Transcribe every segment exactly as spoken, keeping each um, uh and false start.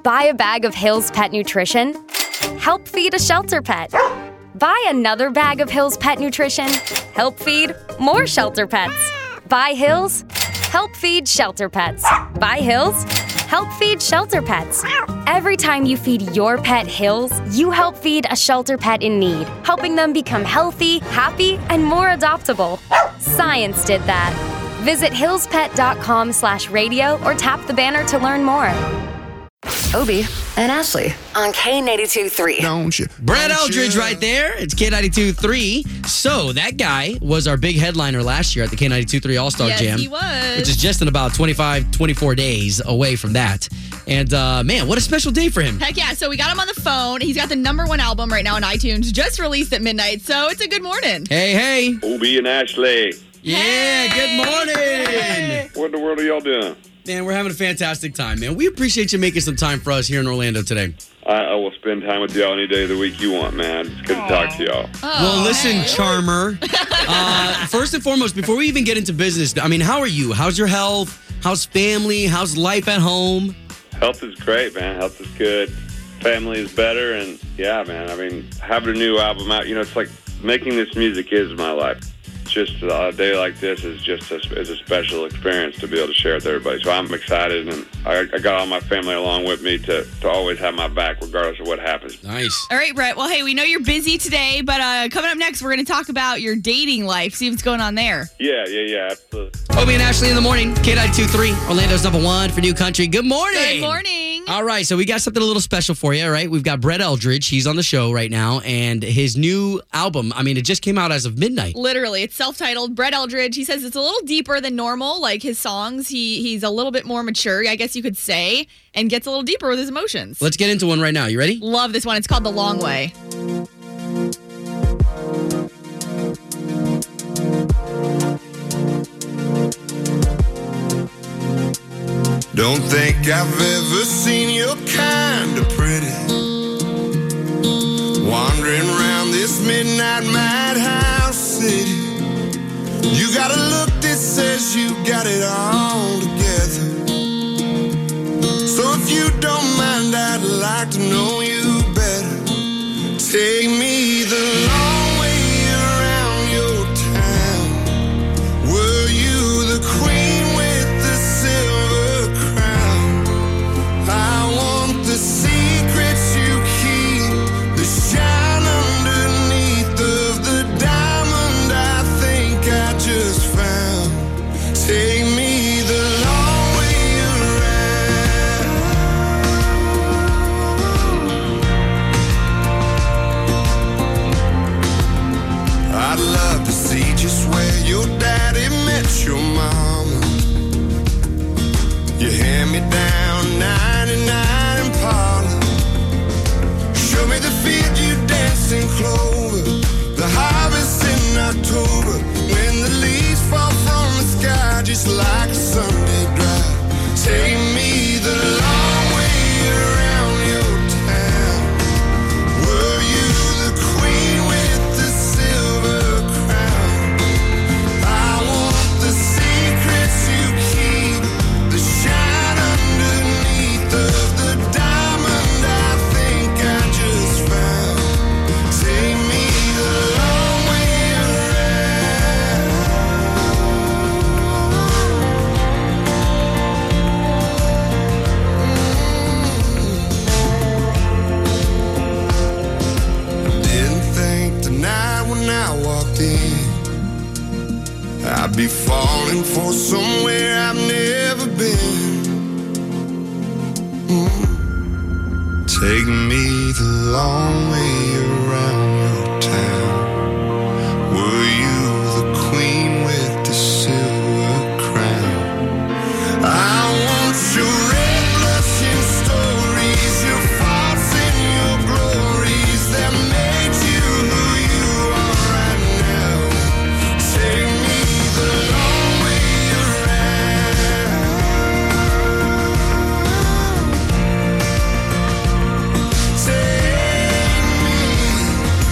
Buy a bag of Hill's Pet Nutrition. Help feed a shelter pet. Buy another bag of Hill's Pet Nutrition. Help feed more shelter pets. Buy Hill's. Help feed shelter pets. Buy Hill's. Help feed shelter pets. Every time you feed your pet Hill's, you help feed a shelter pet in need, helping them become healthy, happy, and more adoptable. Science did that. Visit hillspet.com slash radio or tap the banner to learn more. Obie and Ashley on K ninety-two point three. Don't you? Brett Don't Eldridge you? right there. It's K ninety-two point three. So that guy was our big headliner last year at the K ninety-two point three All-Star Yes, Jam. he was. Which is just in about twenty-five, twenty-four days away from that. And uh, man, what a special day for him. Heck yeah. So we got him on the phone. He's got the number one album right now on iTunes, just released at midnight. So it's a good morning. Hey, hey. Obie and Ashley. Yeah, Hey. good morning. What in the world are y'all doing? Man, we're having a fantastic time, man. We appreciate you making some time for us here in Orlando today. I, I will spend time with y'all any day of the week you want, man. It's good to talk to y'all. Well, listen, hey. Charmer. Uh, first and foremost, before we even get into business, I mean, how are you? How's your health? How's family? How's life at home? Health is great, man. Health is good. Family is better. And yeah, man, I mean, having a new album out, you know, it's like making this music is my life. Just a day like this is just a, is a special experience to be able to share with everybody. So I'm excited, and I, I got all my family along with me to, to always have my back regardless of what happens. Nice. All right, Brett. Well, hey, we know you're busy today, but uh, coming up next, we're going to talk about your dating life, see what's going on there. Yeah, yeah, yeah, absolutely. Obie and Ashley in the morning. K ninety-two point three, Orlando's number one for New Country. Good morning. Good morning. All right, so we got something a little special for you, all right? We've got Brett Eldridge. He's on the show right now, and his new album, I mean, it just came out as of midnight. Literally, it's self-titled. Brett Eldridge. He says it's a little deeper than normal. Like his songs, he he's a little bit more mature, I guess you could say, and gets a little deeper with his emotions. Let's get into one right now. You ready? Love this one. It's called The Long Way. Don't think I've ever seen your kind of pretty. Wandering around this midnight madhouse city. You got a look that says you got it all together. So if you don't mind, I'd like to know you better. Take me the long way around your town. Were you the queen with the silver crown? I want the secrets you keep, the shine underneath of the diamond I think I just found. Take me the long way around. I'd love to see just where your daddy met your mama. You hand me down ninety-nine Impala. Show me the field you dance in clover, the harvest in October, when the leaves fall from the sky just like a Sunday drive. Take me the long way around your town. Were you the queen with the silver crown? I want the secrets you keep, the shine underneath of the diamond I think I just found. Take me the long way around. Didn't think tonight when I walked in I'd be falling for somewhere I've never been. Mm. Take me the long way around your town. Were you the queen with the silver crown? I want your red blushing stories, your faults and your glories that made you who you are right now. Take me the long way around. Take me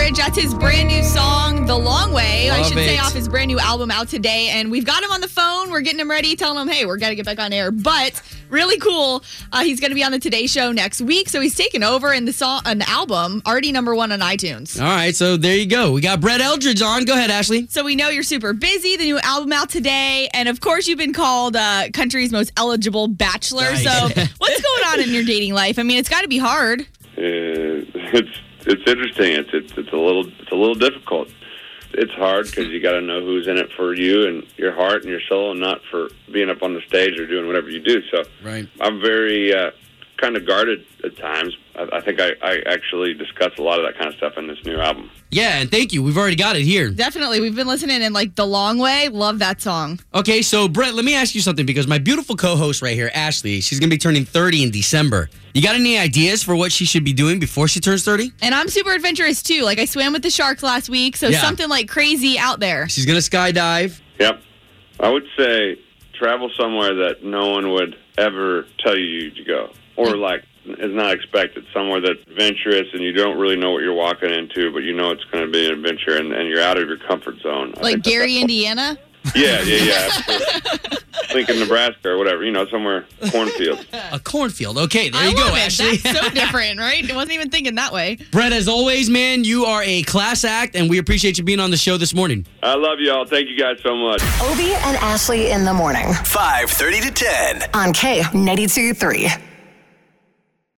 Aldridge. That's his brand new song, The Long Way. I Love should say it. off his brand new album out today. And we've got him on the phone. We're getting him ready, telling him, hey, we're got to get back on air. But really cool. Uh, he's going to be on the Today Show next week. So he's taking over, and the song, an album already number one on iTunes. All right, so there you go. We got Brett Eldridge on. Go ahead, Ashley. So we know you're super busy. The new album out today. And of course, you've been called uh, country's most eligible bachelor. Nice. So what's going on in your dating life? I mean, it's got to be hard. Uh, it's it's interesting. It's it's it's a little it's a little difficult. It's hard because you got to know who's in it for you and your heart and your soul, and not for being up on the stage or doing whatever you do. So Right. I'm very uh, kind of guarded at times. I, I think I, I actually discuss a lot of that kind of stuff in this new album. Yeah, and thank you. We've already got it here. Definitely. We've been listening in like The Long Way. Love that song. Okay, so Brett, let me ask you something because my beautiful co-host right here, Ashley, she's going to be turning thirty in December. You got any ideas for what she should be doing before she turns thirty? And I'm super adventurous too. Like I swam with the sharks last week, so Yeah. something like crazy out there. She's going to skydive. Yep. I would say travel somewhere that no one would ever tell you to go, or like is not expected. Somewhere that's adventurous and you don't really know what you're walking into, but you know it's going to be an adventure, and, and you're out of your comfort zone. I Like think Gary, that's- Indiana. Yeah, yeah, yeah. absolutely. Lincoln, Nebraska, or whatever. You know, somewhere cornfield. A cornfield. Okay, there I you go, love it. Ashley. That's so different, right? I wasn't even thinking that way. Brett, as always, man, you are a class act, and we appreciate you being on the show this morning. I love y'all. Thank you guys so much. Obie and Ashley in the morning five thirty to ten. on K ninety-two point three.